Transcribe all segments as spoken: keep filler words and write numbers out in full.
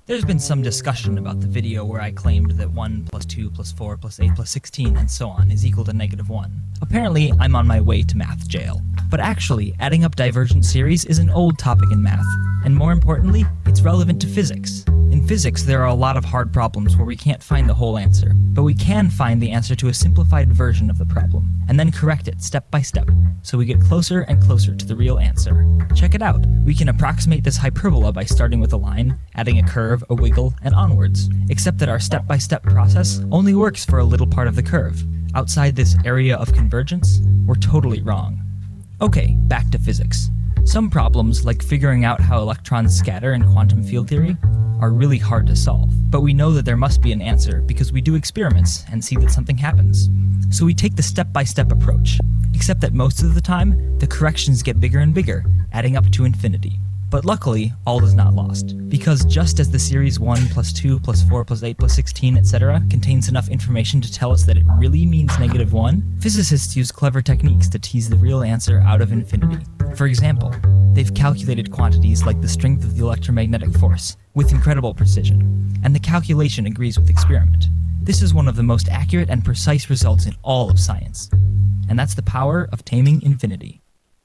There's been some discussion about the video where I claimed that one plus two plus four plus eight plus sixteen and so on is equal to negative one. Apparently, I'm on my way to math jail. But actually, adding up divergent series is an old topic in math, and more importantly, it's relevant to physics. In physics, there are a lot of hard problems where we can't find the whole answer, but we can find the answer to a simplified version of the problem, and then correct it step by step, so we get closer and closer to the real answer. Check it out. We can approximate this hyperbola by starting with a line, adding a curve, a wiggle, and onwards, except that our step-by-step process only works for a little part of the curve. Outside this area of convergence, we're totally wrong. Okay, back to physics. Some problems, like figuring out how electrons scatter in quantum field theory, are really hard to solve. But we know that there must be an answer because we do experiments and see that something happens. So we take the step-by-step approach, except that most of the time, the corrections get bigger and bigger, adding up to infinity. But luckily, all is not lost, because just as the series one plus two plus four plus eight plus sixteen, et cetera contains enough information to tell us that it really means negative one, physicists use clever techniques to tease the real answer out of infinity. For example, they've calculated quantities like the strength of the electromagnetic force with incredible precision, and the calculation agrees with experiment. This is one of the most accurate and precise results in all of science, and that's the power of taming infinity.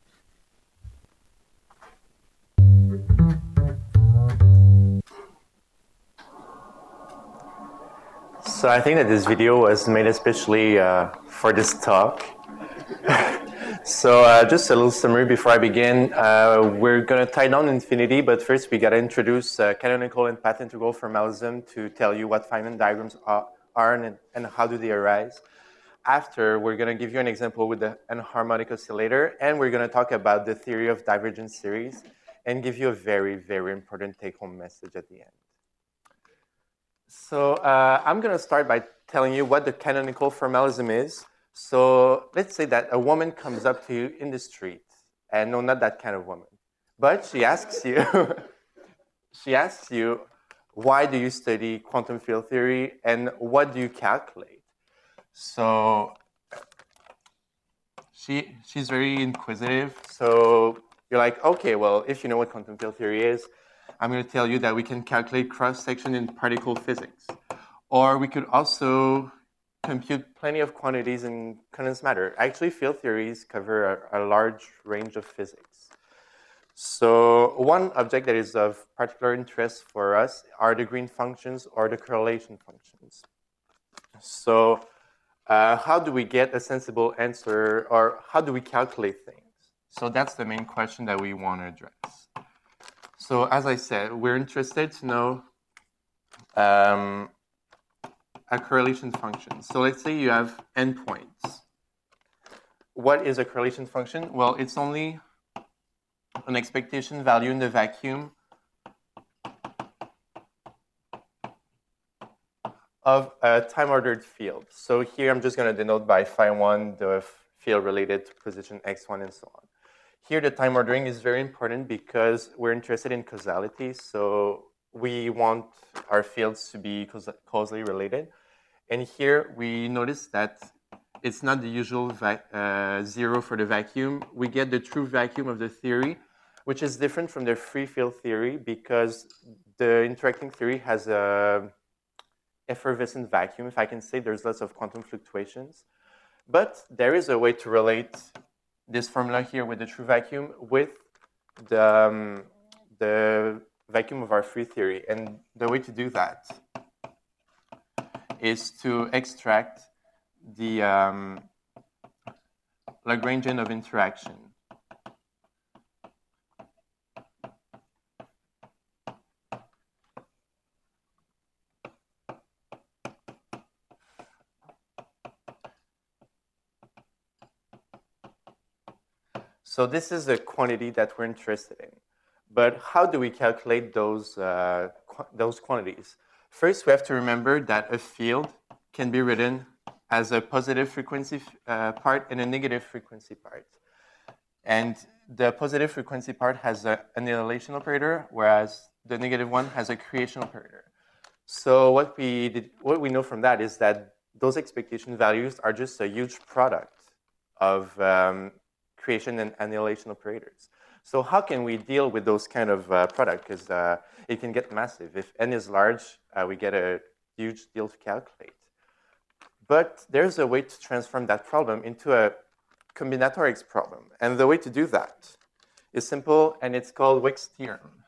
So I think that this video was made especially uh, for this talk. So uh, just a little summary before I begin. Uh, we're going to tie down infinity, but first we got to introduce uh, canonical and path integral formalism to tell you what Feynman diagrams are, are and, and how do they arise. After, we're going to give you an example with the anharmonic oscillator, and we're going to talk about the theory of divergent series and give you a very, very important take-home message at the end. So uh, I'm going to start by telling you what the canonical formalism is. So let's say that a woman comes up to you in the street, and no, not that kind of woman, but she asks you, she asks you, why do you study quantum field theory, and what do you calculate? So she she's very inquisitive. So you're like, okay, well, if you know what quantum field theory is, I'm going to tell you that we can calculate cross-section in particle physics. Or we could also compute plenty of quantities in condensed matter. Actually, field theories cover a, a large range of physics. So one object that is of particular interest for us are the green functions or the correlation functions. So uh, how do we get a sensible answer, or how do we calculate things? So that's the main question that we want to address. So as I said, we're interested to know um, a correlation function. So let's say you have n points. What is a correlation function? Well, it's only an expectation value in the vacuum of a time-ordered field. So here I'm just going to denote by phi one the field related to position x one and so on. Here, the time ordering is very important because we're interested in causality. So we want our fields to be causally related. And here, we notice that it's not the usual uh, zero for the vacuum. We get the true vacuum of the theory, which is different from the free field theory because the interacting theory has a effervescent vacuum. If I can say, there's lots of quantum fluctuations. But there is a way to relate this formula here with the true vacuum with the, um, the vacuum of our free theory. And the way to do that is to extract the um, Lagrangian of interaction. So this is a quantity that we're interested in. But how do we calculate those, uh, qu those quantities? First, we have to remember that a field can be written as a positive frequency uh, part and a negative frequency part. And the positive frequency part has an annihilation operator, whereas the negative one has a creation operator. So what we, did, what we know from that is that those expectation values are just a huge product of um, creation and annihilation operators. So how can we deal with those kind of uh, product? Because uh, it can get massive. If n is large, uh, we get a huge deal to calculate. But there's a way to transform that problem into a combinatorics problem. And the way to do that is simple, and it's called Wick's theorem.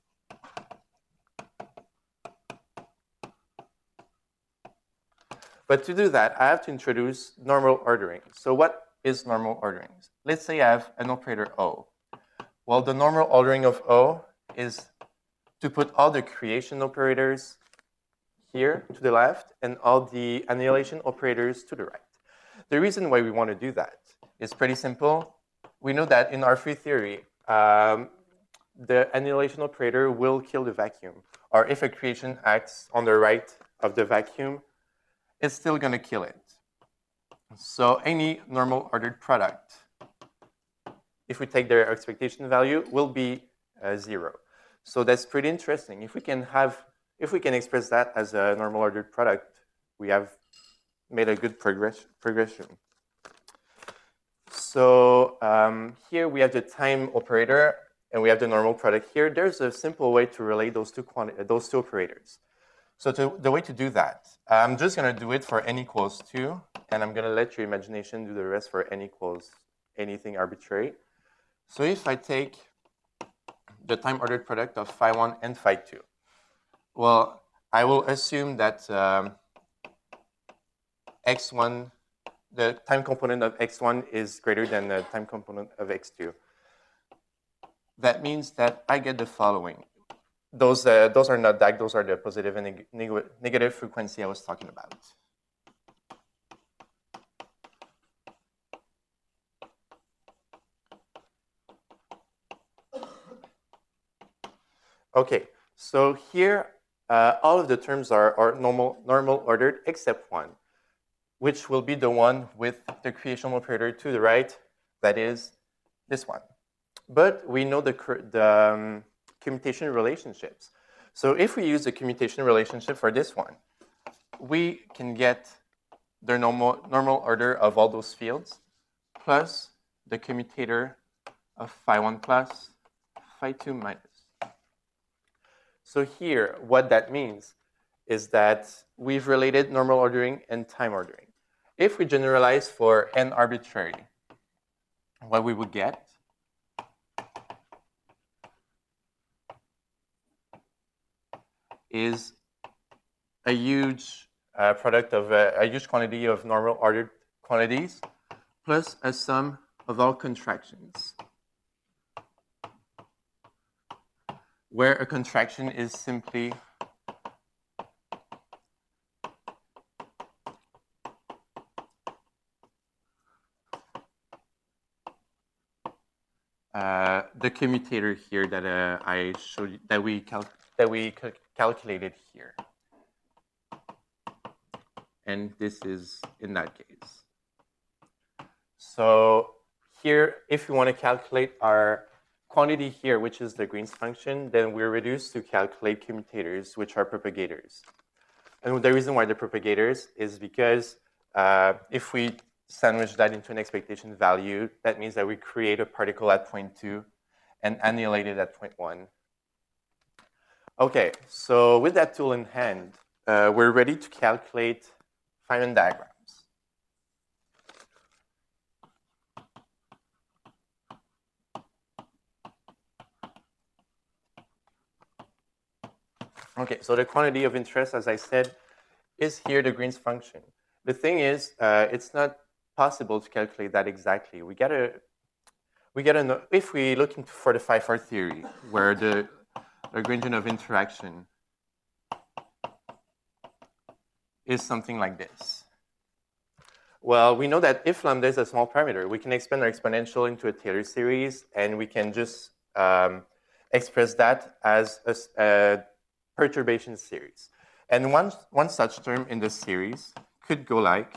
But to do that, I have to introduce normal ordering. So what is normal ordering? Let's say I have an operator O. Well, the normal ordering of O is to put all the creation operators here to the left and all the annihilation operators to the right. The reason why we want to do that is pretty simple. We know that in R three theory, um, the annihilation operator will kill the vacuum. Or if a creation acts on the right of the vacuum, it's still going to kill it. So any normal ordered product, if we take their expectation value, will be uh, zero. So that's pretty interesting. If we can have, if we can express that as a normal ordered product, we have made a good progress, progression. So um, here we have the time operator, and we have the normal product here. There's a simple way to relate those two quanti those two operators. So to, the way to do that, I'm just going to do it for n equals two, and I'm going to let your imagination do the rest for n equals anything arbitrary. So if I take the time-ordered product of phi one and phi two, well, I will assume that um, x one, the time component of x one is greater than the time component of x two. That means that I get the following. Those, uh, those are not D A C, those are the positive and neg neg negative frequency I was talking about. Okay, so here, uh, all of the terms are, are normal, normal ordered except one, which will be the one with the creation operator to the right, that is this one. But we know the, the um, commutation relationships. So if we use the commutation relationship for this one, we can get the normal, normal order of all those fields plus the commutator of phi one plus, phi two minus. So here, what that means is that we've related normal ordering and time ordering. If we generalize for n arbitrary, what we would get is a huge uh, product of uh, a huge quantity of normal ordered quantities plus a sum of all contractions, where a contraction is simply uh, the commutator here that uh, I showed you, that we cal that we cal calculated here, and this is in that case. So here, if we want to calculate our quantity here, which is the Green's function, then we're reduced to calculate commutators, which are propagators. And the reason why they're propagators is because uh, if we sandwich that into an expectation value, that means that we create a particle at point two and annihilate it at point one. Okay, so with that tool in hand, uh, we're ready to calculate Feynman diagrams. Okay, so the quantity of interest, as I said, is here the Green's function. The thing is, uh, it's not possible to calculate that exactly. We gotta, we gotta know, if we look into, for the phi four theory, where the Lagrangian of interaction is something like this. Well, we know that if lambda is a small parameter, we can expand our exponential into a Taylor series, and we can just um, express that as a, a perturbation series. And one, one such term in this series could go like,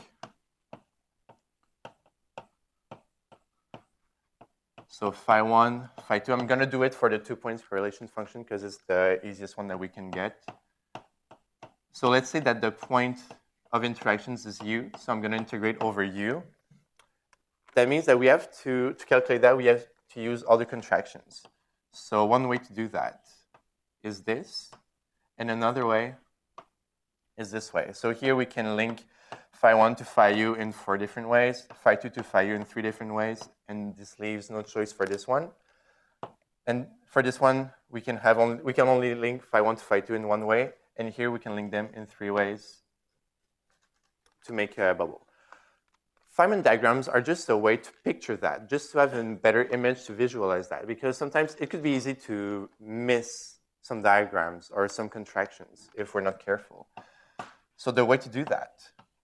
so phi one, phi two, I'm going to do it for the two points correlation function because it's the easiest one that we can get. So let's say that the point of interactions is u, so I'm going to integrate over u. That means that we have to, to calculate that, we have to use all the contractions. So one way to do that is this, and another way is this way. So here we can link phi one to phi u in four different ways, phi two to phi u in three different ways, and this leaves no choice for this one. And for this one, we can have only, we can only link phi one to phi two in one way, and here we can link them in three ways to make a bubble. Feynman diagrams are just a way to picture that, just to have a better image to visualize that, because sometimes it could be easy to miss some diagrams or some contractions if we're not careful. So the way to do that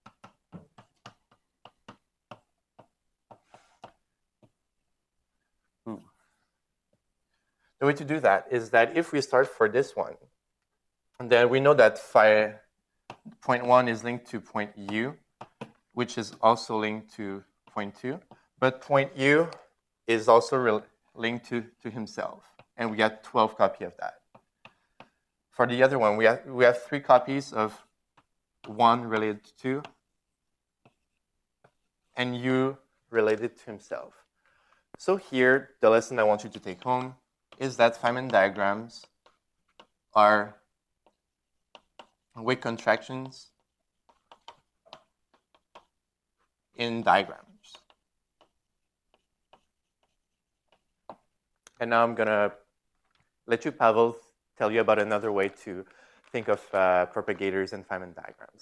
Ooh. The way to do that is that if we start for this one, and then we know that phi point one is linked to point u, which is also linked to point two, but point u is also linked to, to himself, and we got twelve copies of that. For the other one, we have, we have three copies of one related to two, and u related to himself. So here, the lesson I want you to take home is that Feynman diagrams are wake contractions in diagrams. And now I'm going to let you, Pavel, tell you about another way to think of uh, propagators and Feynman diagrams.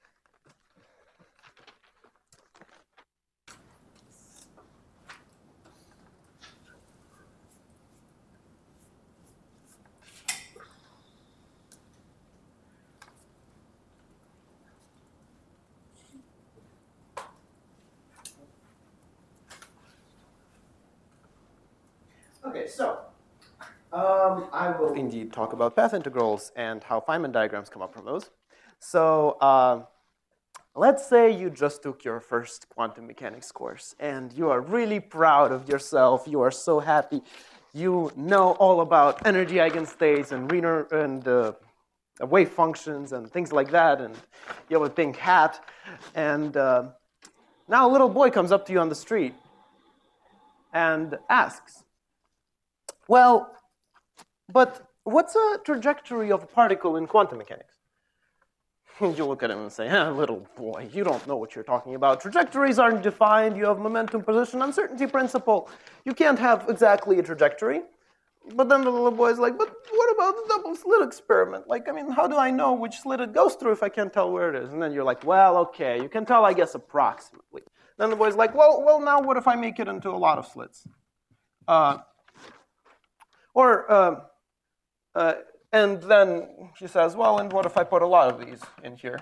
Okay, so um, I will indeed talk about path integrals and how Feynman diagrams come up from those. So uh, let's say you just took your first quantum mechanics course and you are really proud of yourself. You are so happy. You know all about energy eigenstates and Wiener and uh, wave functions and things like that, and you have a pink hat. And uh, now a little boy comes up to you on the street and asks, well, but what's a trajectory of a particle in quantum mechanics? And you look at him and say, ah, little boy, you don't know what you're talking about. Trajectories aren't defined. You have momentum, position, uncertainty principle. You can't have exactly a trajectory. But then the little boy is like, but what about the double slit experiment? Like, I mean, how do I know which slit it goes through if I can't tell where it is? And then you're like, well, okay, you can tell, I guess, approximately. Then the boy's like, well, well, now what if I make it into a lot of slits? Uh, Or, uh, uh, and then she says, well, and what if I put a lot of these in here?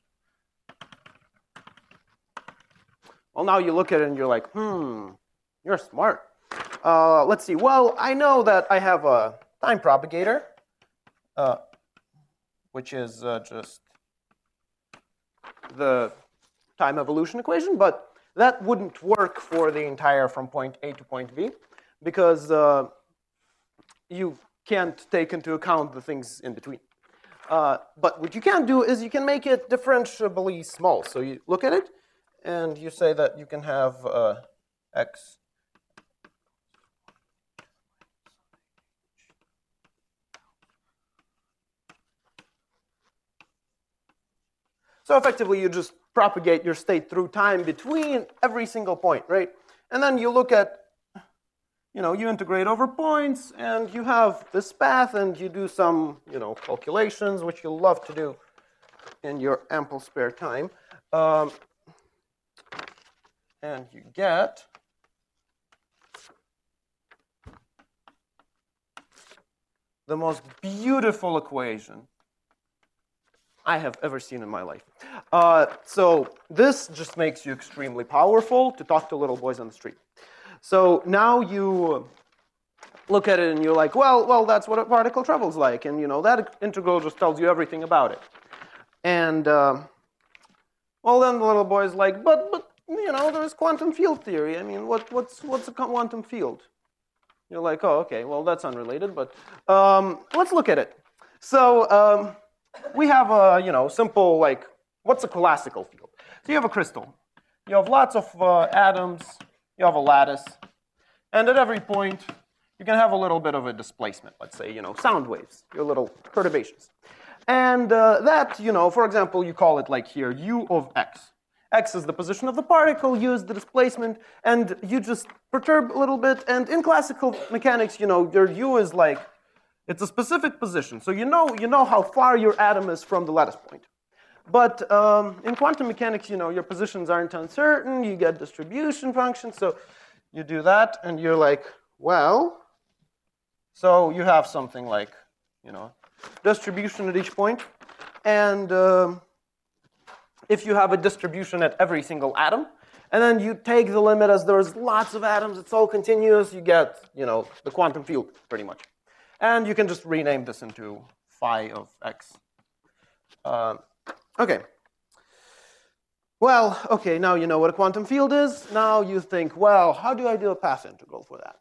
Well, now you look at it and you're like, hmm, you're smart. Uh, let's see, well, I know that I have a time propagator, uh, which is uh, just the time evolution equation, but that wouldn't work for the entire from point A to point B, because uh, you can't take into account the things in between. Uh, but what you can do is you can make it differentiably small. So you look at it, and you say that you can have uh, x. So effectively, you just propagate your state through time between every single point, right? And then you look at, you know, you integrate over points, and you have this path, and you do some, you know, calculations, which you'll love to do in your ample spare time. Um, and you get the most beautiful equation I have ever seen in my life. Uh, so this just makes you extremely powerful to talk to little boys on the street. So now you look at it and you're like, well, well, that's what a particle travel's like, and you know that integral just tells you everything about it. And uh, well, then the little boy's like, but but you know, there's quantum field theory. I mean, what what's what's a quantum field? You're like, oh, okay, well, that's unrelated, but um, let's look at it. So um, we have a you know simple like, what's a classical field? So you have a crystal. You have lots of uh, atoms. You have a lattice. And at every point, you can have a little bit of a displacement, let's say, you know, sound waves, your little perturbations. And uh, that, you know, for example, you call it like here, u of x. X is the position of the particle, u is the displacement, and you just perturb a little bit. And in classical mechanics, you know, your u is like, it's a specific position. So you know, you know how far your atom is from the lattice point. But um, in quantum mechanics, you know, your positions aren't uncertain. You get distribution functions. So you do that, and you're like, well, so you have something like, you know, distribution at each point. And um, if you have a distribution at every single atom, and then you take the limit as there's lots of atoms, it's all continuous, you get, you know, the quantum field, pretty much. And you can just rename this into phi of x. Uh, okay. Well, okay, now you know what a quantum field is. Now you think, well, how do I do a path integral for that?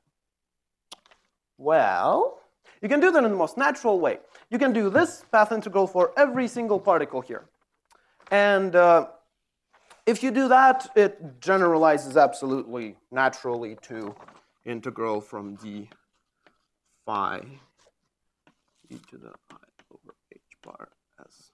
Well, you can do that in the most natural way. You can do this path integral for every single particle here. And uh, if you do that, it generalizes absolutely naturally to integral from d phi e to the I over h bar s.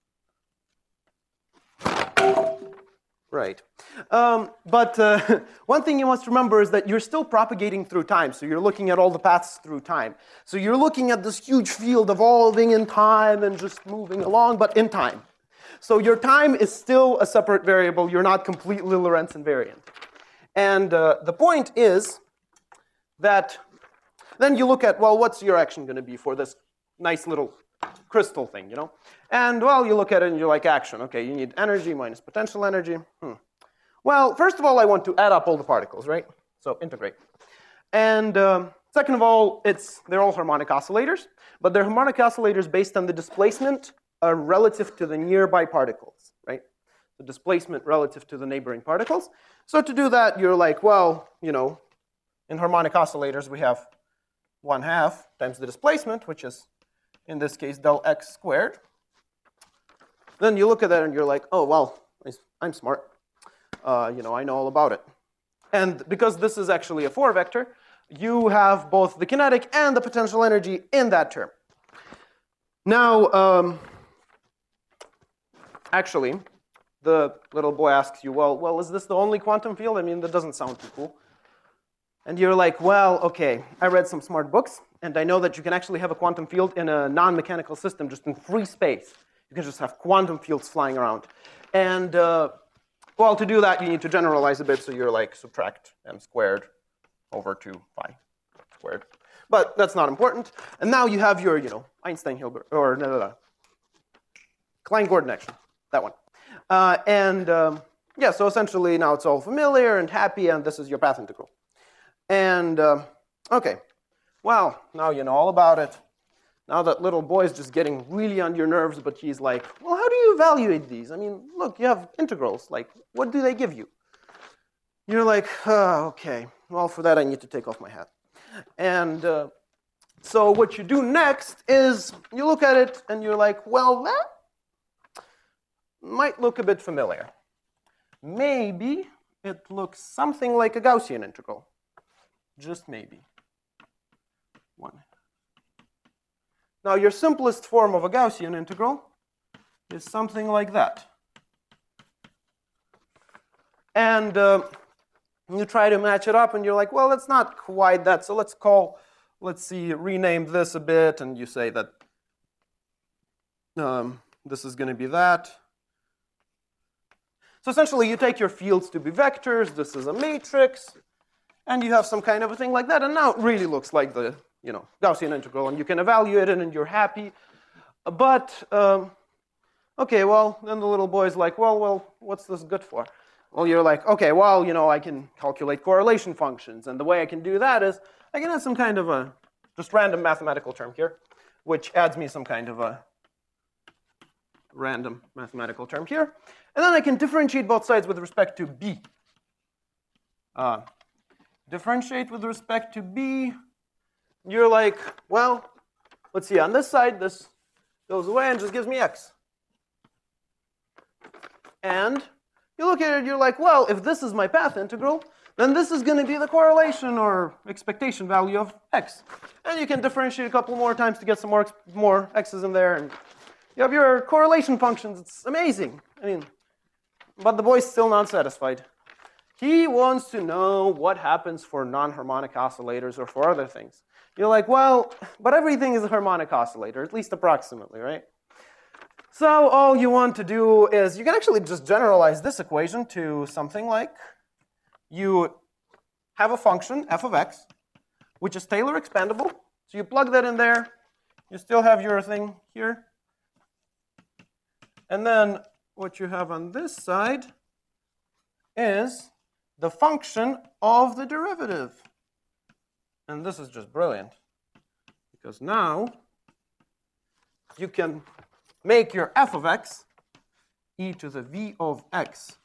Right. Um, but uh, one thing you must remember is that you're still propagating through time. So you're looking at all the paths through time. So you're looking at this huge field evolving in time and just moving along, but in time. So your time is still a separate variable. You're not completely Lorentz invariant. And uh, the point is that then you look at, well, what's your action going to be for this nice little crystal thing, you know? And, well, you look at it and you're like, action. Okay, you need energy minus potential energy. Hmm. Well, first of all, I want to add up all the particles, right? So integrate. And um, second of all, it's they're all harmonic oscillators. But they're harmonic oscillators based on the displacement uh, relative to the nearby particles, right? The displacement relative to the neighboring particles. So to do that, you're like, well, you know, in harmonic oscillators, we have one half times the displacement, which is, in this case, del x squared. Then you look at that and you're like, oh, well, I'm smart. Uh, you know, I know all about it. And because this is actually a four vector, you have both the kinetic and the potential energy in that term. Now, um, actually, the little boy asks you, well, well, is this the only quantum field? I mean, that doesn't sound too cool. And you're like, well, okay, I read some smart books, and I know that you can actually have a quantum field in a non-mechanical system, just in free space. You can just have quantum fields flying around. And, uh, well, to do that, you need to generalize a bit, so you're like, subtract m squared over two phi squared. But that's not important. And now you have your, you know, Einstein-Hilbert, or no, no, no, Klein-Gordon action, that one. Uh, and, um, yeah, so essentially now it's all familiar and happy, and this is your path integral. And, uh, okay, well, now you know all about it. Now that little boy is just getting really on your nerves, but he's like, well, how do you evaluate these? I mean, look, you have integrals. Like, what do they give you? You're like, oh, okay, well, for that I need to take off my hat. And uh, so what you do next is you look at it and you're like, well, that might look a bit familiar. Maybe it looks something like a Gaussian integral. Just maybe. One. Now, your simplest form of a Gaussian integral is something like that. And uh, you try to match it up, and you're like, well, it's not quite that. So let's call, let's see, rename this a bit, and you say that um, this is going to be that. So essentially, you take your fields to be vectors. This is a matrix. And you have some kind of a thing like that. And now it really looks like the, you know, Gaussian integral. And you can evaluate it, and you're happy. But, um, OK, well, then the little boy's like, well, well, what's this good for? Well, you're like, OK, well, you know, I can calculate correlation functions. And the way I can do that is I can add some kind of a just random mathematical term here, which adds me some kind of a random mathematical term here. And then I can differentiate both sides with respect to b. Uh, differentiate with respect to b. You're like, well, let's see, on this side, this goes away and just gives me x. And you look at it, you're like, well, if this is my path integral, then this is going to be the correlation or expectation value of x. And you can differentiate a couple more times to get some more, more x's in there. And you have your correlation functions. It's amazing. I mean, but the boy's still not satisfied. He wants to know what happens for non-harmonic oscillators or for other things. You're like, well, but everything is a harmonic oscillator, at least approximately, right? So all you want to do is you can actually just generalize this equation to something like you have a function, f of x, which is Taylor expandable. So you plug that in there. You still have your thing here. And then what you have on this side is the function of the derivative. And this is just brilliant, because now you can make your f of x e to the v of x.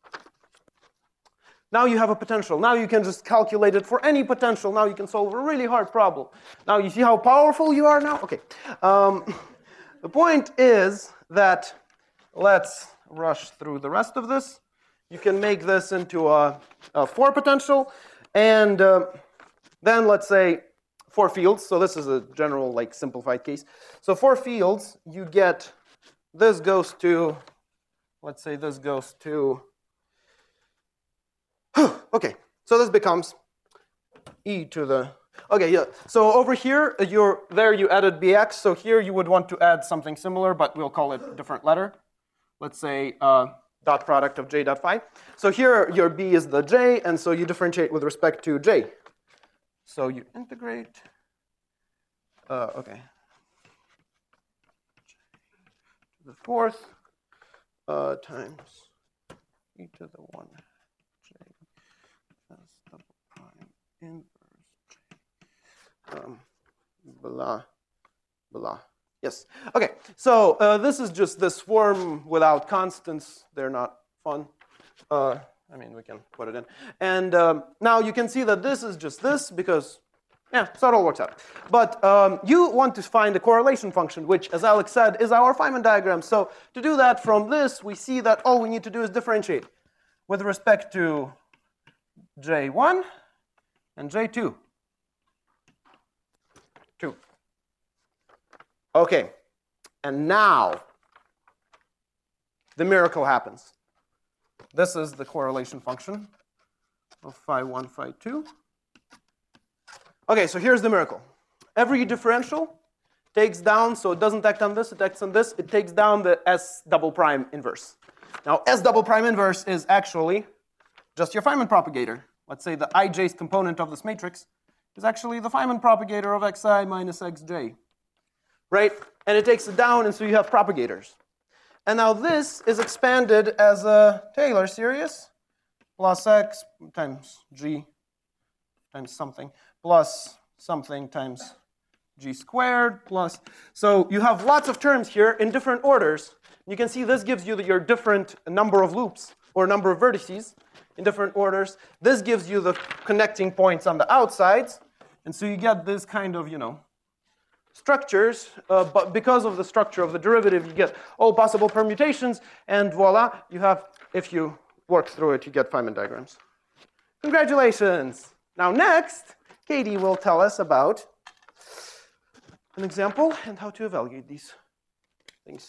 Now you have a potential. Now you can just calculate it for any potential. Now you can solve a really hard problem. Now you see how powerful you are now? Okay. Um, the point is that let's rush through the rest of this. You can make this into a, a four potential, and uh, then let's say four fields. So this is a general, like, simplified case. So four fields, you get this goes to, let's say this goes to, okay. So this becomes e to the, okay, yeah. So over here, you're, there you added bx. So here you would want to add something similar, but we'll call it a different letter. Let's say uh, dot product of j dot phi. So here your b is the j, and so you differentiate with respect to j. So you integrate, uh, okay, to the fourth uh, times e to the one j plus double prime inverse j, um, blah, blah. Yes. Okay. So uh, this is just this form without constants. They're not fun. Uh, I mean, we can put it in. And um, now you can see that this is just this because, yeah, so it all works out. But um, you want to find a correlation function, which, as Alex said, is our Feynman diagram. So to do that from this, we see that all we need to do is differentiate with respect to j one and j two. two. Okay. And now the miracle happens. This is the correlation function of phi one, phi two. Okay, so here's the miracle. Every differential takes down, so it doesn't act on this, it acts on this, it takes down the S double prime inverse. Now, S double prime inverse is actually just your Feynman propagator. Let's say the ijth component of this matrix is actually the Feynman propagator of xi minus xj. Right? And it takes it down, and so you have propagators. And now this is expanded as a Taylor series, plus x times g times something, plus something times g squared, plus. So you have lots of terms here in different orders. You can see this gives you the, your different number of loops or number of vertices in different orders. This gives you the connecting points on the outsides. And so you get this kind of, you know, structures, uh, but because of the structure of the derivative, you get all possible permutations, and voila, you have, if you work through it, you get Feynman diagrams. Congratulations! Now next, Katie will tell us about an example and how to evaluate these things.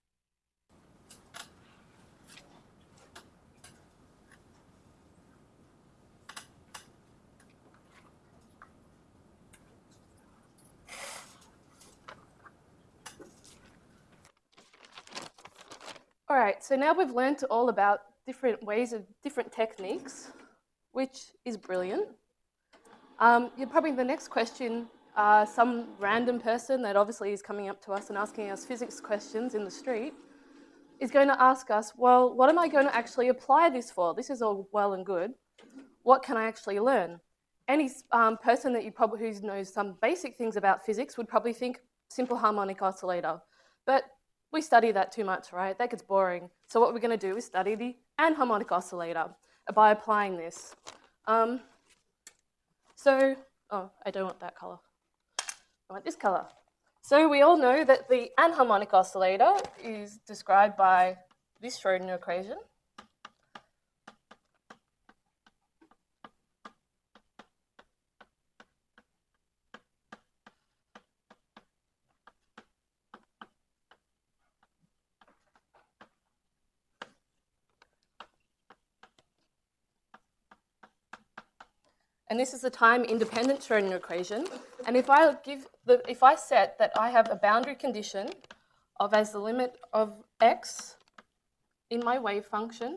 All right, so now we've learned all about different ways of different techniques, which is brilliant. Um, you're probably the next question, uh, some random person that obviously is coming up to us and asking us physics questions in the street is going to ask us, well, what am I going to actually apply this for? This is all well and good. What can I actually learn? Any um, person that you probably who knows some basic things about physics would probably think simple harmonic oscillator, but we study that too much, right? That gets boring. So what we're going to do is study the anharmonic oscillator by applying this. Um, so, oh, I don't want that color. I want this color. So we all know that the anharmonic oscillator is described by this Schrodinger equation. And this is the time-independent Schrodinger equation. And if I give the, if I set that I have a boundary condition of as the limit of x in my wave function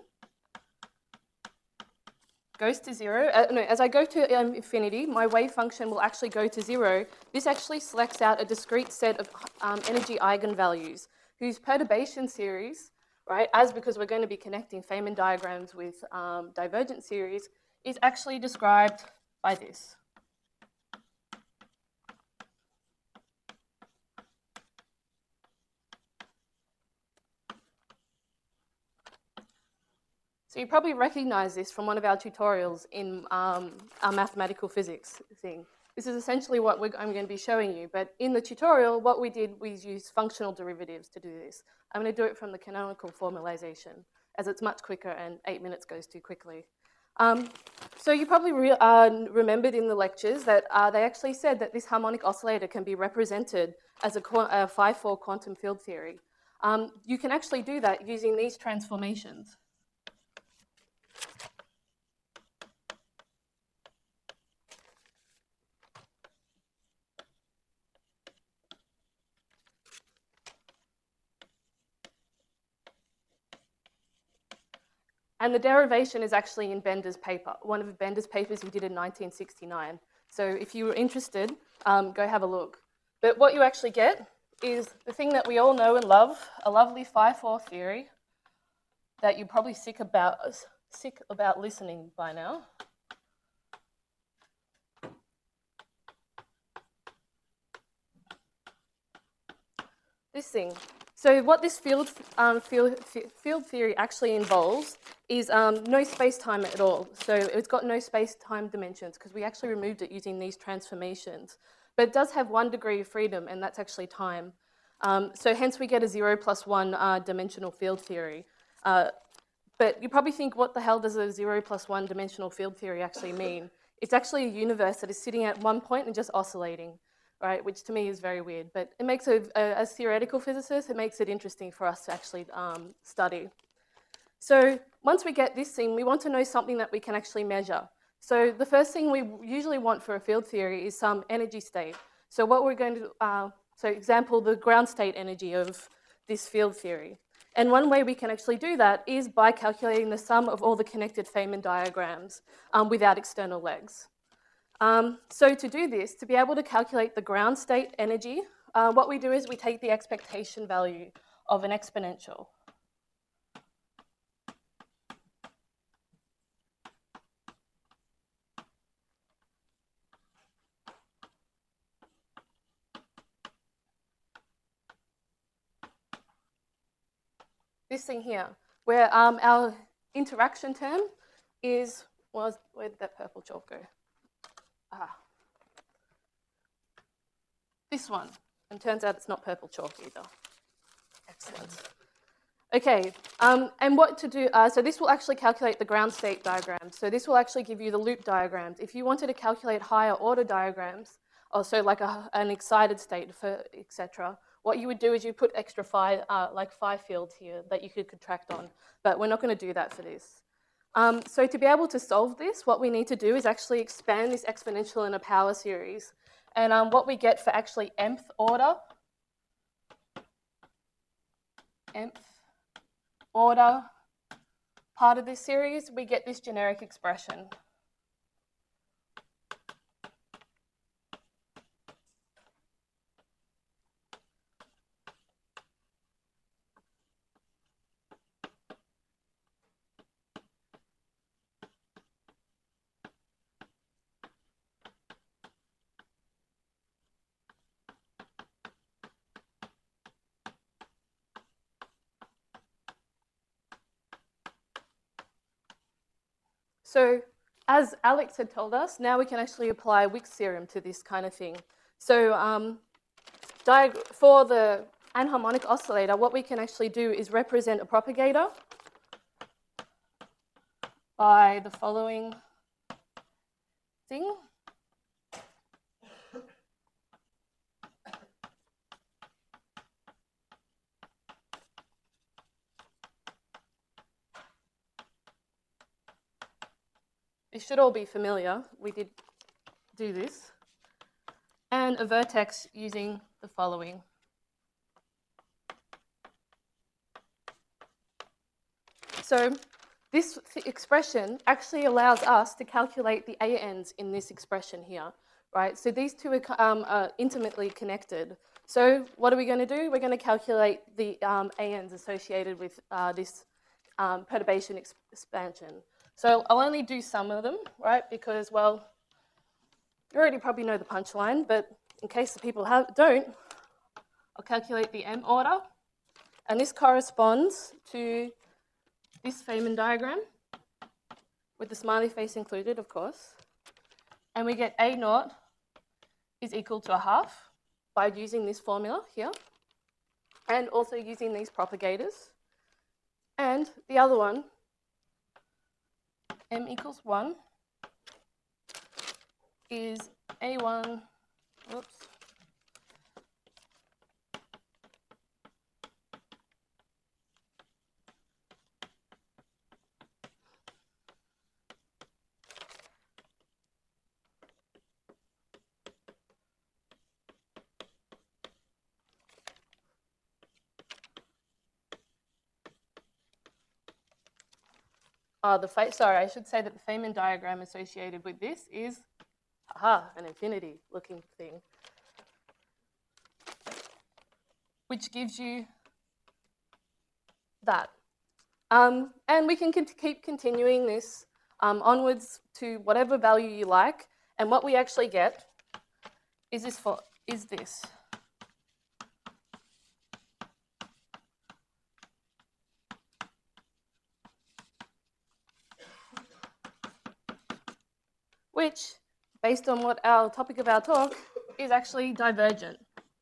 goes to zero, uh, no, as I go to um, infinity, my wave function will actually go to zero. This actually selects out a discrete set of um, energy eigenvalues whose perturbation series, right, as because we're going to be connecting Feynman diagrams with um, divergent series, is actually described by this. So you probably recognize this from one of our tutorials in um, our mathematical physics thing. This is essentially what we're, I'm going to be showing you. But in the tutorial, what we did was use functional derivatives to do this. I'm going to do it from the canonical formalization, as it's much quicker and eight minutes goes too quickly. Um, so you probably re uh, remembered in the lectures that uh, they actually said that this harmonic oscillator can be represented as a phi four quantum field theory. Um, you can actually do that using these transformations. And the derivation is actually in Bender's paper, one of Bender's papers he did in nineteen sixty-nine. So if you were interested, um, go have a look. But what you actually get is the thing that we all know and love, a lovely phi four theory that you're probably sick about, sick about listening by now. This thing. So what this field, um, field, field theory actually involves is um, no space-time at all. So it's got no space-time dimensions because we actually removed it using these transformations. But it does have one degree of freedom, and that's actually time. Um, so hence we get a zero plus one uh, dimensional field theory. Uh, but you probably think, what the hell does a zero plus one dimensional field theory actually mean? It's actually a universe that is sitting at one point and just oscillating, right? Which to me is very weird. But it makes it, uh, as theoretical physicists, it makes it interesting for us to actually um, study. So once we get this thing, we want to know something that we can actually measure. So the first thing we usually want for a field theory is some energy state. So what we're going to, uh, so example, the ground state energy of this field theory. And one way we can actually do that is by calculating the sum of all the connected Feynman diagrams um, without external legs. Um, so to do this, to be able to calculate the ground state energy, uh, what we do is we take the expectation value of an exponential. This thing here, where um, our interaction term is, was, where did that purple chalk go? Ah. This one, and turns out it's not purple chalk either. Excellent. Okay, um, and what to do, uh, so this will actually calculate the ground state diagrams. So this will actually give you the loop diagrams. If you wanted to calculate higher order diagrams, or so like a, an excited state, for et cetera, what you would do is you put extra phi, uh, like phi fields here that you could contract on, but we're not going to do that for this. Um, so to be able to solve this, what we need to do is actually expand this exponential in a power series. And um, what we get for actually nth order, nth order part of this series, we get this generic expression. So as Alex had told us, now we can actually apply Wick's theorem to this kind of thing. So um, for the anharmonic oscillator, what we can actually do is represent a propagator by the following thing. it should all be familiar. We did do this. And a vertex using the following. So this expression actually allows us to calculate the A Ns in this expression here, right? So these two are, um, are intimately connected. So what are we going to do? We're going to calculate the um, A Ns associated with uh, this um, perturbation ex expansion. So I'll only do some of them, right? Because, well, you already probably know the punchline, but in case the people have, don't, I'll calculate the M order. And this corresponds to this Feynman diagram with the smiley face included, of course. And we get A naught is equal to a half by using this formula here and also using these propagators. And the other one, M equals one, is A one, whoops, Uh, the sorry, I should say that the Feynman diagram associated with this is, aha, an infinity-looking thing, which gives you that. Um, and we can keep continuing this um, onwards to whatever value you like. And what we actually get is this. For, is this. Which, based on what our topic of our talk, is actually divergent.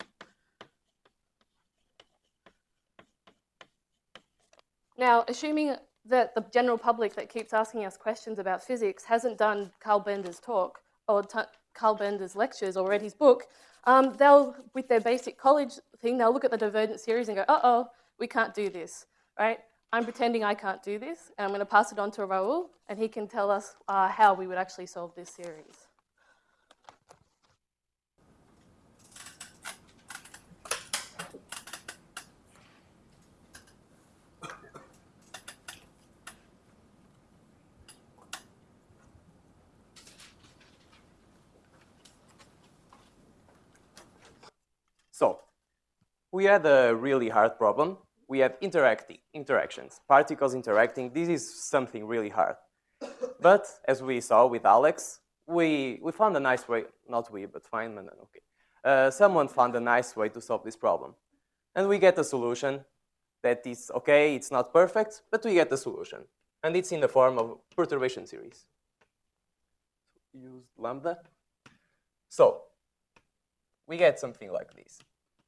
Now, assuming that the general public that keeps asking us questions about physics hasn't done Carl Bender's talk or Carl Bender's lectures or read his book, um, they'll, with their basic college thing, they'll look at the divergent series and go, uh-oh, we can't do this, right? I'm pretending I can't do this, and I'm going to pass it on to Raoul, and he can tell us uh, how we would actually solve this series. So, we had a really hard problem. We have interacting interactions, particles interacting. This is something really hard. But as we saw with Alex, we, we found a nice way, not we, but Feynman, okay. Uh, someone found a nice way to solve this problem. And we get a solution that is, okay, it's not perfect, but we get a solution. And it's in the form of perturbation series. Use lambda. So, we get something like this.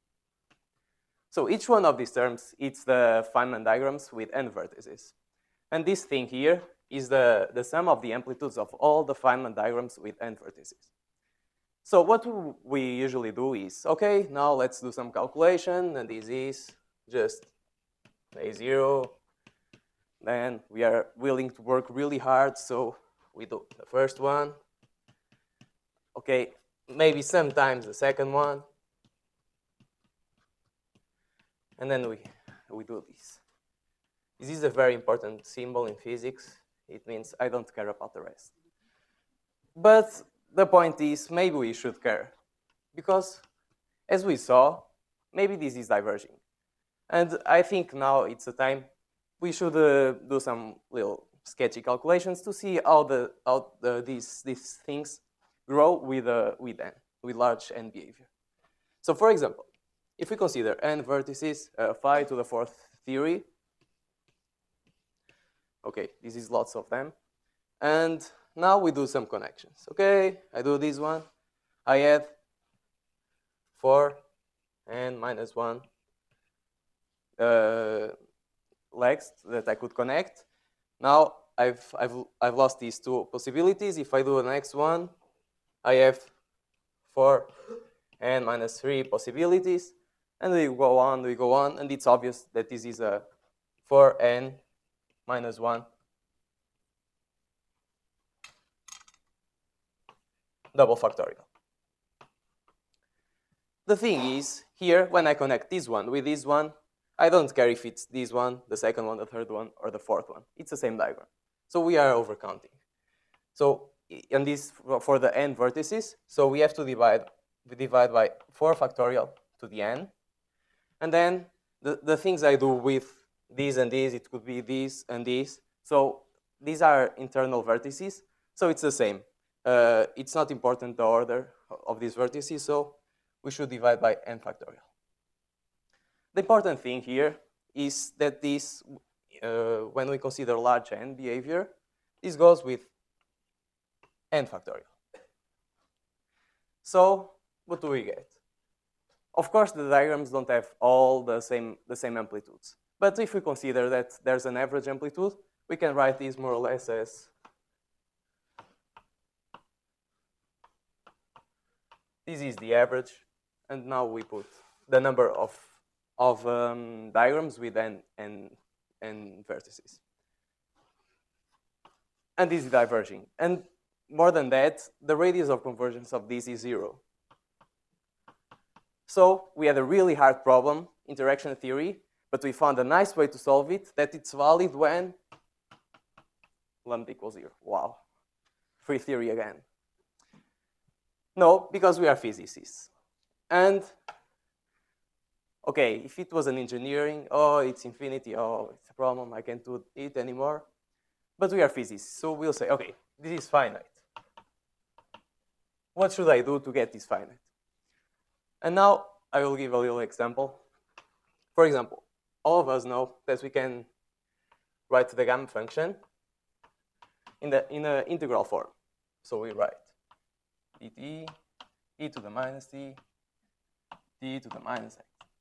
So each one of these terms, it's the Feynman diagrams with n vertices. And this thing here is the, the sum of the amplitudes of all the Feynman diagrams with n vertices. So what we usually do is, okay, now let's do some calculation, and this is just A zero. Then we are willing to work really hard, so we do the first one. Okay, maybe sometimes the second one. And then we, we do this. This is a very important symbol in physics. It means I don't care about the rest. But the point is, maybe we should care. Because as we saw, maybe this is diverging. And I think now it's a time we should uh, do some little sketchy calculations to see how, the, how the, these, these things grow with, uh, with n, with large n behavior. So for example, if we consider n vertices, uh, phi to the fourth theory, okay, this is lots of them. And now we do some connections. Okay, I do this one. I add four and minus one uh, legs that I could connect. Now I've, I've, I've lost these two possibilities. If I do the next one, I have four and minus three possibilities. And we go on, we go on, and it's obvious that this is a four n minus one double factorial. The thing is, here, when I connect this one with this one, I don't care if it's this one, the second one, the third one, or the fourth one. It's the same diagram. So we are overcounting. So, and this for the n vertices, so we have to divide, we divide by four factorial to the n. And then the, the things I do with these and these, it could be this and this. So these are internal vertices, so it's the same. Uh, it's not important the order of these vertices, so we should divide by n factorial. The important thing here is that this, uh, when we consider large n behavior, this goes with n factorial. So what do we get? Of course, the diagrams don't have all the same, the same amplitudes. But if we consider that there's an average amplitude, we can write this more or less as this is the average, and now we put the number of, of um, diagrams with n, n, n vertices. And this is diverging. And more than that, the radius of convergence of this is zero. So we had a really hard problem, interaction theory, but we found a nice way to solve it, that it's valid when lambda equals zero. Wow, free theory again. No, because we are physicists. And, okay, if it was an engineering, oh, it's infinity, oh, it's a problem, I can't do it anymore. But we are physicists, so we'll say, okay, this is finite. What should I do to get this finite? And now I will give a little example. For example, all of us know that we can write the gamma function in the in an integral form. So we write dt, e to the minus t, t to the minus x.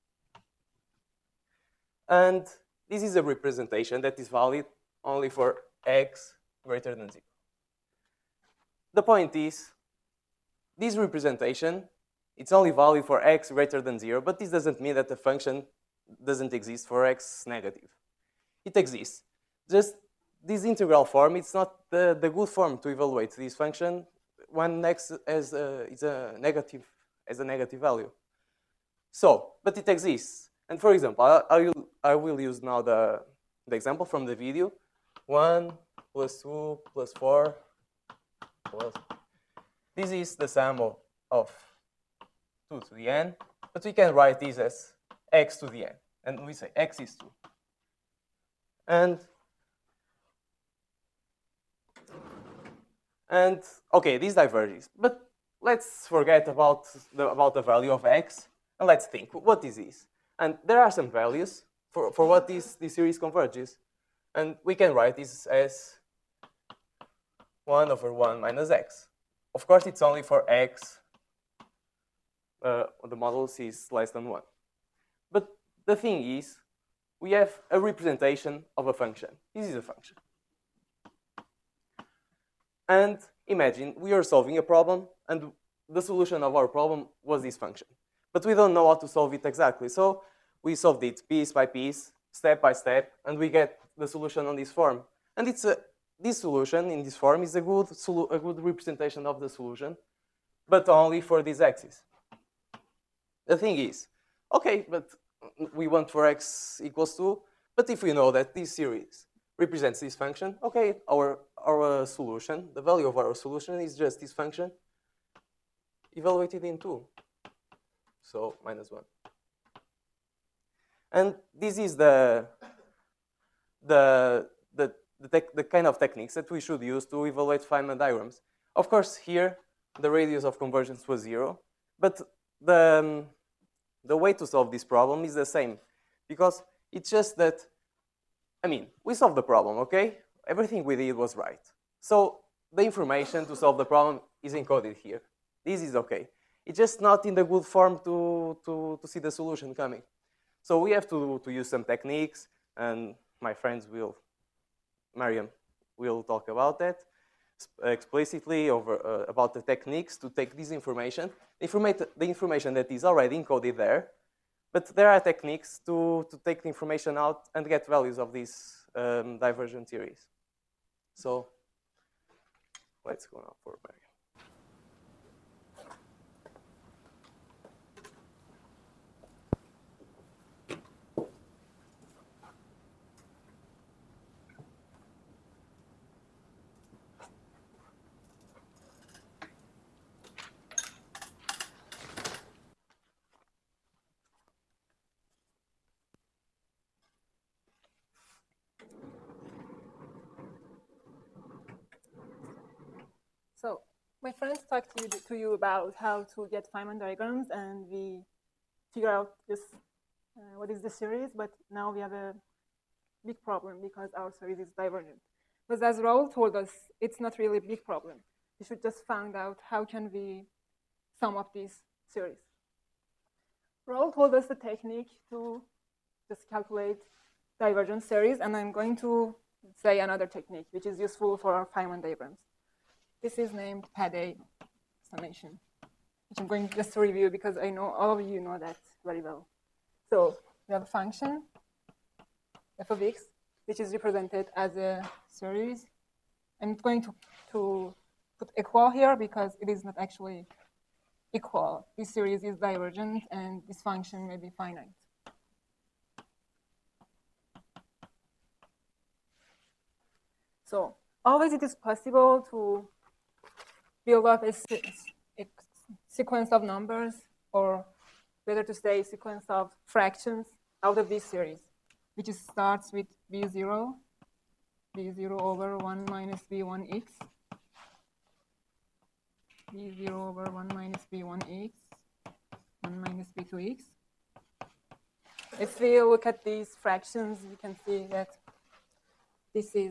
And this is a representation that is valid only for x greater than zero. The point is, this representation, it's only valid for x greater than zero, but this doesn't mean that the function doesn't exist for x negative. It exists. Just this integral form, it's not the, the good form to evaluate this function when x as a, is a negative, as a negative value. So, but it exists. And for example, I, I, will, I will use now the, the example from the video. one plus two plus four plus. This is the sum of, of two to the n, but we can write this as x to the n. And we say x is two. And, and okay, this diverges. But let's forget about the, about the value of x, and let's think, what is this? And there are some values for, for what this, this series converges. And we can write this as one over one minus x. Of course, it's only for x. Uh, the modulus is less than one. But the thing is, we have a representation of a function. This is a function. And imagine we are solving a problem, and the solution of our problem was this function. But we don't know how to solve it exactly. So we solved it piece by piece, step by step, and we get the solution on this form. And it's a, this solution in this form is a good, a good representation of the solution, but only for this axis. The thing is, okay, but we want for x equals two, but if we know that this series represents this function, okay, our, our solution, the value of our solution is just this function evaluated in two. So minus one. And this is the, the, the, the, tech, the kind of techniques that we should use to evaluate Feynman diagrams. Of course, here, the radius of convergence was zero, but the, um, the way to solve this problem is the same, because it's just that, I mean, we solved the problem, okay? Everything we did was right. So the information to solve the problem is encoded here. This is okay. It's just not in the good form to, to, to see the solution coming. So we have to, to use some techniques, and my friends will, Mariam will talk about that explicitly over, uh, about the techniques to take this information, the information that is already encoded there, but there are techniques to, to take the information out and get values of these um, divergent series. So let's go now for Mariam. So my friends talked to you, to you about how to get Feynman diagrams, and we figure out this uh, what is the series. But now we have a big problem because our series is divergent. But as Raoul told us, it's not really a big problem. We should just find out how can we sum up these series. Raoul told us the technique to just calculate divergent series, and I'm going to say another technique which is useful for our Feynman diagrams. This is named Padday summation, which I'm going just to review because I know all of you know that very well. So we have a function, f of x, which is represented as a series. I'm going to, to put equal here because it is not actually equal. This series is divergent, and this function may be finite. So always it is possible to build up a, a sequence of numbers, or better to say sequence of fractions out of this series, which is, starts with b zero, b zero over one minus b one x, b zero over one minus b one x, one minus b two x. If we look at these fractions, we can see that this is,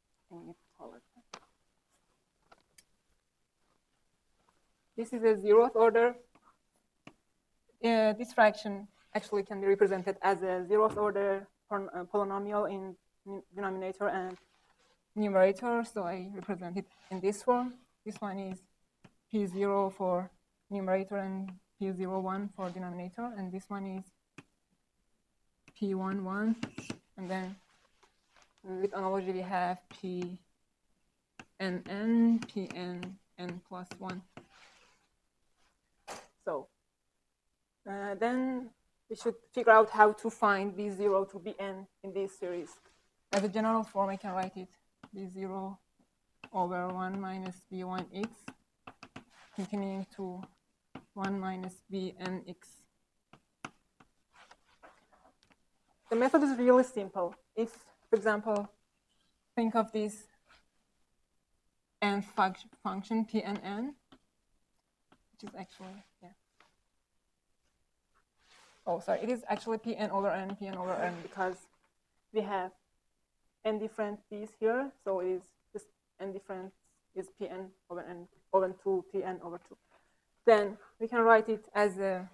this is a zeroth order. Uh, this fraction actually can be represented as a zeroth order polynomial in denominator and numerator. So I represent it in this form. This one is p zero for numerator and p zero one for denominator. And this one is p one one. And then with analogy, we have p n n, p n n plus one. So uh, then we should figure out how to find b zero to bn in this series. As a general form, I can write it b zero over one minus b one x, continuing to one minus bnx. The method is really simple. If, for example, think of this nth function, function pnn, which is actually, yeah. Oh, sorry, it is actually pn over n, pn over n, because we have n different p's here, so it is this n different is pn over n over two, pn over two. Then we can write it as a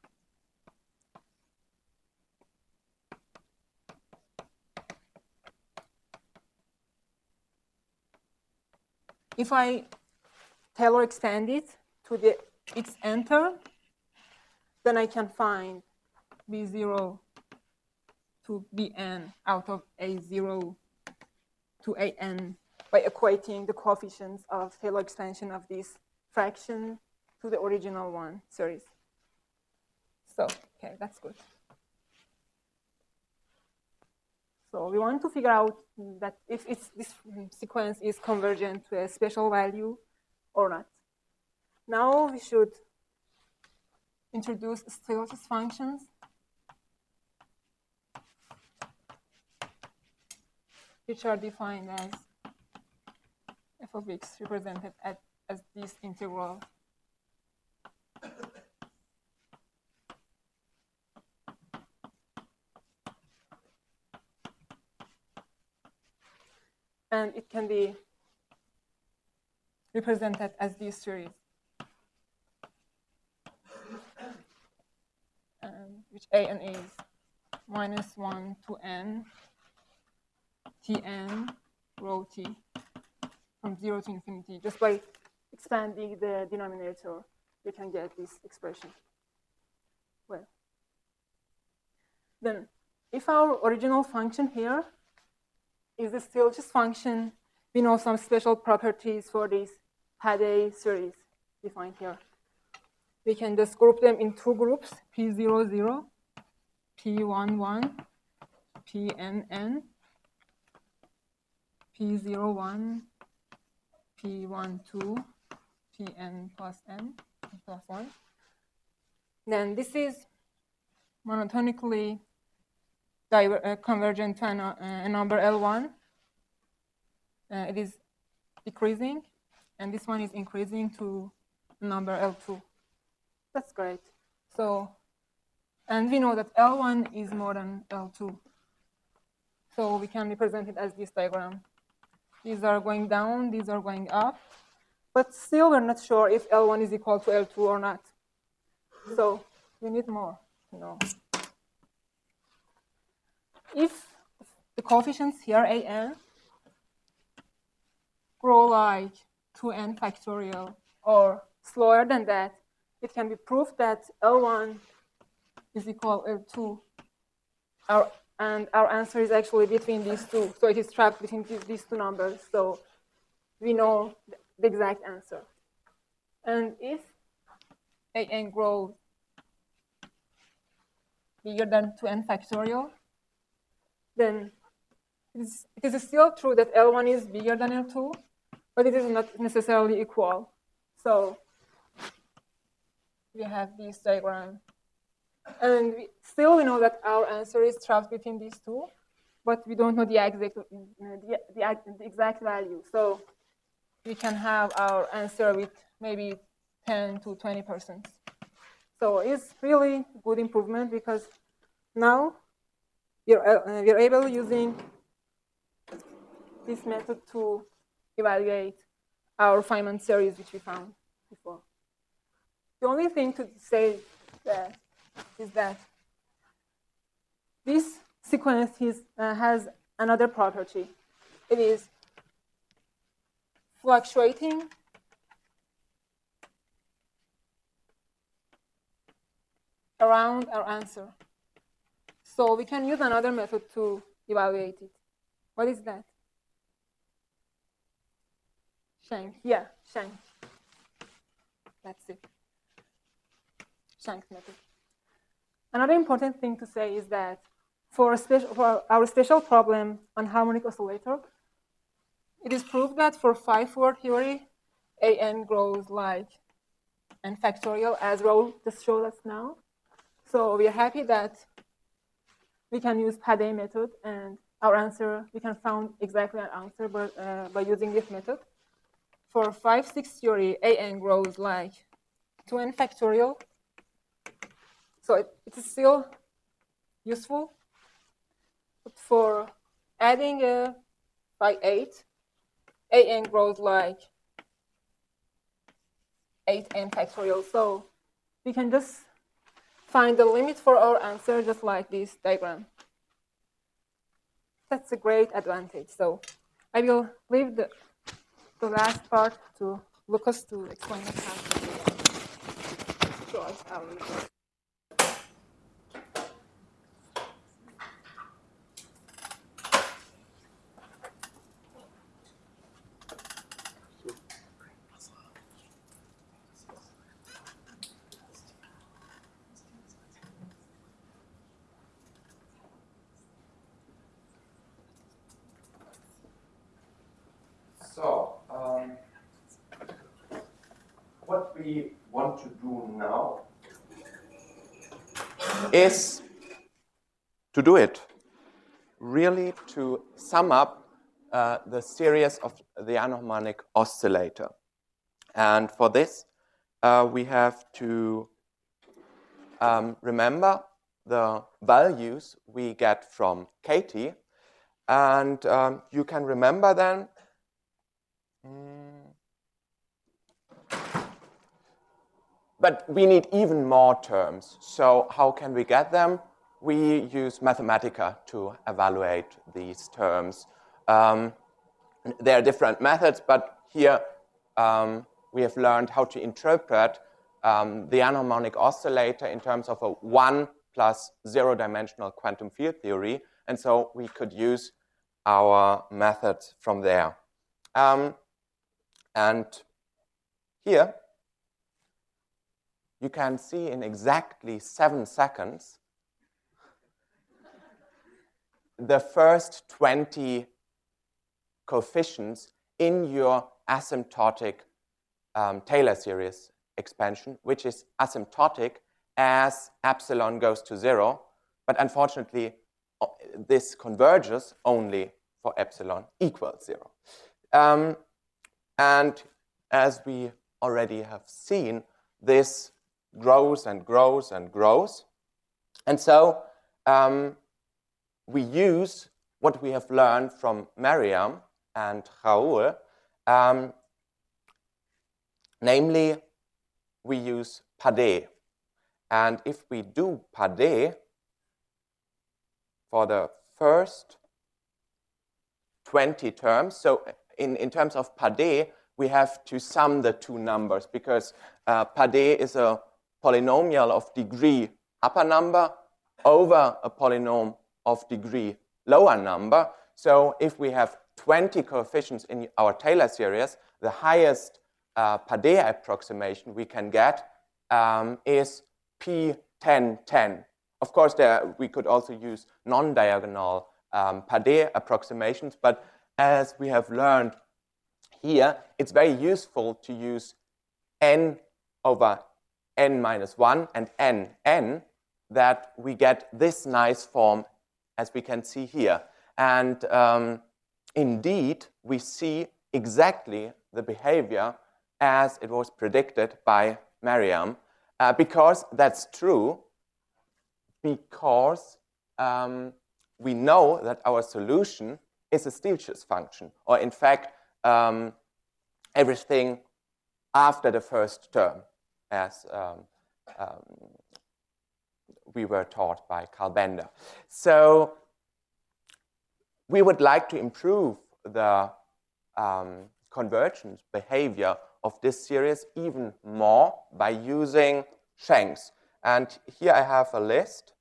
if I Taylor expand it to the its n term, then I can find b zero to bn out of a zero to a n by equating the coefficients of Taylor expansion of this fraction to the original one series. So, okay, that's good. So we want to figure out that if it's, this sequence is convergent to a special value or not. Now we should introduce Stieltjes functions, which are defined as f of x represented at, as this integral and it can be represented as this series, um, which a n is minus one to n tn rho t from zero to infinity. Just by expanding the denominator, you can get this expression. Well, then if our original function here is the Stieltjes function, we know some special properties for this Padday series defined here. We can just group them in two groups, p zero zero, p one one, pnn, p zero one, p one two, pn plus n plus one. Then this is monotonically diver uh, convergent to a, uh, a number L one. Uh, it is decreasing, and this one is increasing to number L two. That's great. So, and we know that L one is more than L two. So we can represent it as this diagram. These are going down, these are going up. But still, we're not sure if L one is equal to L two or not. So we need more to know. If the coefficients here, A n, grow like two n factorial or slower than that, it can be proved that L one is equal to L two. Our, and our answer is actually between these two. So it is trapped between these, these two numbers. So we know the exact answer. And if A n grows bigger than two n factorial, then it is, it is still true that L one is bigger than L two, but it is not necessarily equal. So we have this diagram. And we, still we know that our answer is trapped between these two, but we don't know the exact, the, the, the exact value. So we can have our answer with maybe ten to twenty percent. So it's really good improvement because now we're, uh, we're able using this method to evaluate our Feynman series, which we found before. The only thing to say that is that this sequence is, uh, has another property. It is fluctuating around our answer. So we can use another method to evaluate it. What is that? Shank. Yeah, Shank. That's it. Shank method. Another important thing to say is that for, a special, for our special problem on harmonic oscillator, it is proved that for five-word theory, A n grows like n factorial, as Raoul just showed us now. So we are happy that we can use Padé method, and our answer, we can find exactly our answer by, uh, by using this method. For five six theory, A n grows like two n factorial. So it, it is still useful. But for adding a by eight, A n grows like eight n factorial. So we can just find the limit for our answer just like this diagram. That's a great advantage. So I will leave the, the last part to Lucas to explain us how to show us our result. So, um, what we want to do now is to do it, really to sum up uh, the series of the anharmonic oscillator. And for this, uh, we have to um, remember the values we get from Katie. And um, you can remember then But we need even more terms. So how can we get them? We use Mathematica to evaluate these terms. Um, there are different methods, but here um, we have learned how to interpret um, the anharmonic oscillator in terms of a one plus zero-dimensional quantum field theory. And so we could use our methods from there. Um, And here, you can see in exactly seven seconds the first twenty coefficients in your asymptotic um, Taylor series expansion, which is asymptotic as epsilon goes to zero. But unfortunately, this converges only for epsilon equals zero. Um, And as we already have seen, this grows and grows and grows. And so um, we use what we have learned from Maryam and Raoul, um, namely, we use Padé. And if we do Padé for the first twenty terms, so in, in terms of Padé, we have to sum the two numbers because uh, Padé is a polynomial of degree upper number over a polynomial of degree lower number. So if we have twenty coefficients in our Taylor series, the highest uh, Padé approximation we can get um, is P ten ten. Of course, there, we could also use non-diagonal um, Padé approximations, but as we have learned here, it's very useful to use n over n minus one and n n, that we get this nice form as we can see here. And um, indeed, we see exactly the behavior as it was predicted by Maryam, uh, because that's true, because um, we know that our solution is a Stieltjes function, or in fact, um, everything after the first term, as um, um, we were taught by Carl Bender. So we would like to improve the um, convergence behavior of this series even more by using Schenck's. And here I have a list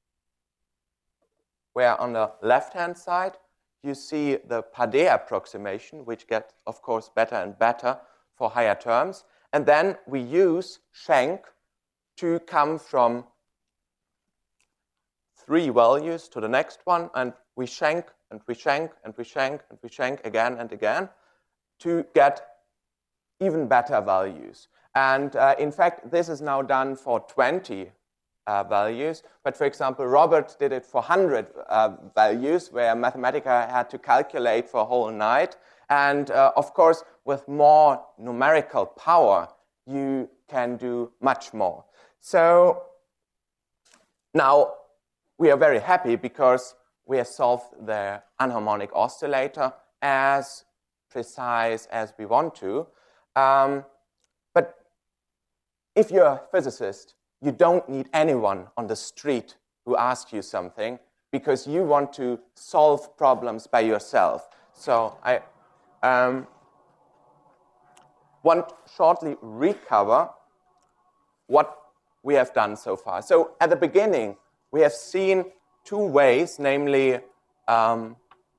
where on the left-hand side you see the Padé approximation, which gets, of course, better and better for higher terms. And then we use Schenck to come from three values to the next one, and we Schenck, and we Schenck, and we Schenck, and we Schenck again and again to get even better values. And uh, in fact, this is now done for twenty uh, values. But for example, Robert did it for one hundred uh, values, where Mathematica had to calculate for a whole night. And uh, of course, with more numerical power, you can do much more. So now we are very happy because we have solved the anharmonic oscillator as precise as we want to. Um, but if you're a physicist, you don't need anyone on the street who asks you something because you want to solve problems by yourself. So I um, want to shortly recover what we have done so far. So at the beginning, we have seen two ways, namely um,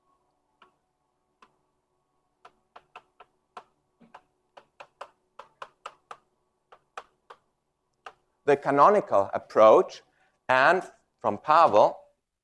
the canonical approach, and from Pavel,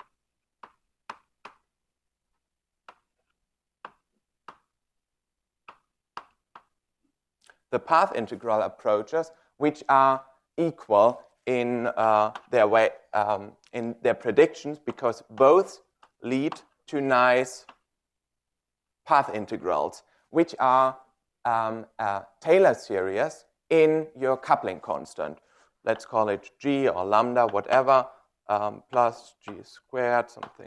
the path integral approaches, which are equal in uh, their way, um, in their predictions, because both lead to nice path integrals, which are um, a Taylor series in your coupling constant. Let's call it G or lambda, whatever, um, plus G squared, something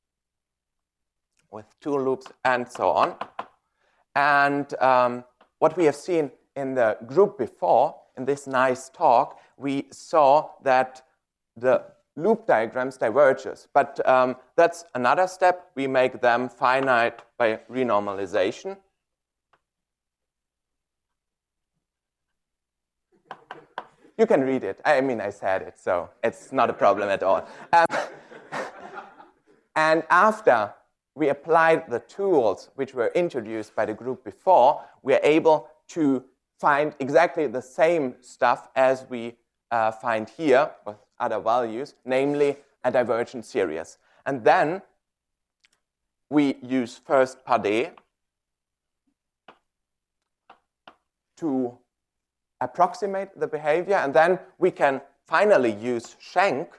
with two loops, and so on. And um, what we have seen in the group before, in this nice talk, we saw that the loop diagrams diverges. But um, that's another step. We make them finite by renormalization. You can read it. I mean, I said it, so it's not a problem at all. Um, and after we applied the tools which were introduced by the group before, we are able to find exactly the same stuff as we uh, find here with other values, namely a divergent series. And then we use first Padé to approximate the behavior, and then we can finally use Schenck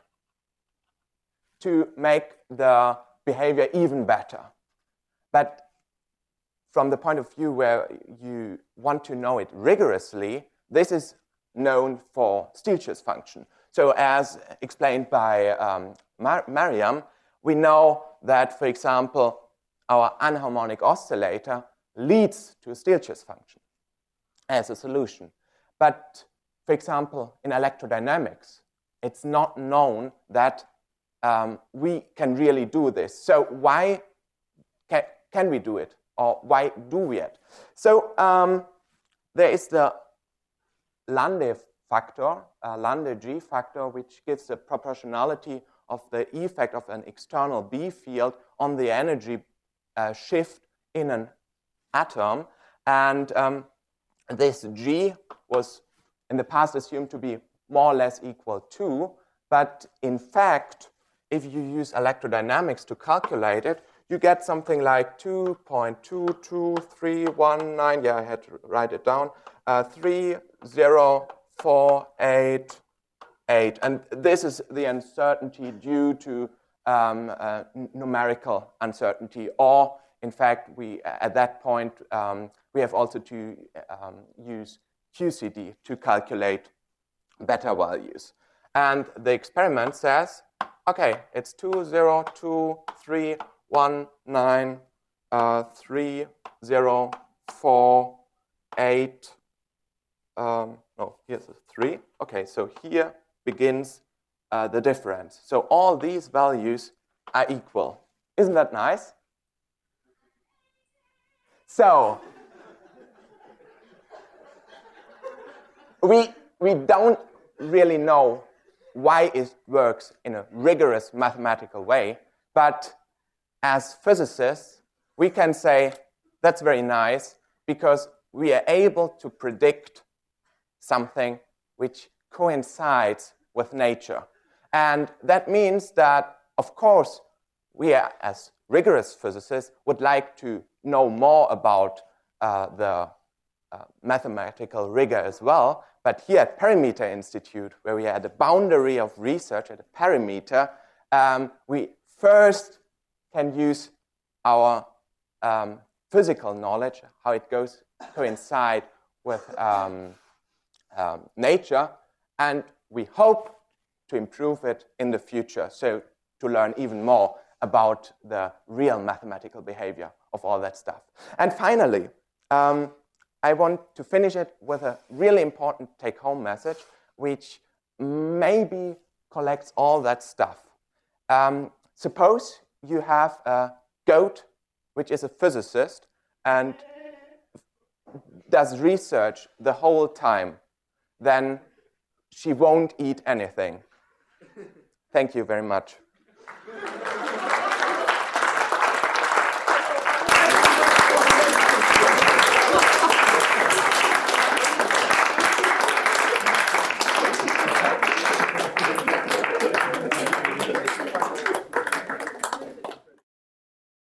to make the behavior even better. But from the point of view where you want to know it rigorously, this is known for Stieltjes function. So as explained by um, Mar Mariam, we know that, for example, our anharmonic oscillator leads to a Stieltjes function as a solution. But, for example, in electrodynamics, it's not known that um, we can really do this. So why can, can we do it? Or why do we it? So um, there is the Lande factor, uh, Lande G factor, which gives the proportionality of the effect of an external B field on the energy uh, shift in an atom. And um, this G was in the past assumed to be more or less equal to, but in fact, if you use electrodynamics to calculate it, you get something like two point two two three one nine, yeah, I had to write it down, uh, three zero four eight eight. And this is the uncertainty due to um, uh, numerical uncertainty, or in fact, we at that point, um, we have also to um, use Q C D to calculate beta values. And the experiment says, okay, it's two zero two three one nine uh, three zero four eight. Um, no, here's a three. Okay, so here begins uh, the difference. So all these values are equal. Isn't that nice? So we, we don't really know why it works in a rigorous mathematical way, but as physicists, we can say that's very nice because we are able to predict something which coincides with nature. And that means that, of course, we are, as rigorous physicists, would like to know more about uh, the uh, mathematical rigor as well. But here at Perimeter Institute, where we are at the boundary of research, at a perimeter, um, we first can use our um, physical knowledge, how it goes coincide with um, um, nature, and we hope to improve it in the future, so to learn even more about the real mathematical behavior of all that stuff. And finally, um, I want to finish it with a really important take-home message, which maybe collects all that stuff. Um, suppose you have a goat, which is a physicist, and does research the whole time. Then she won't eat anything. Thank you very much.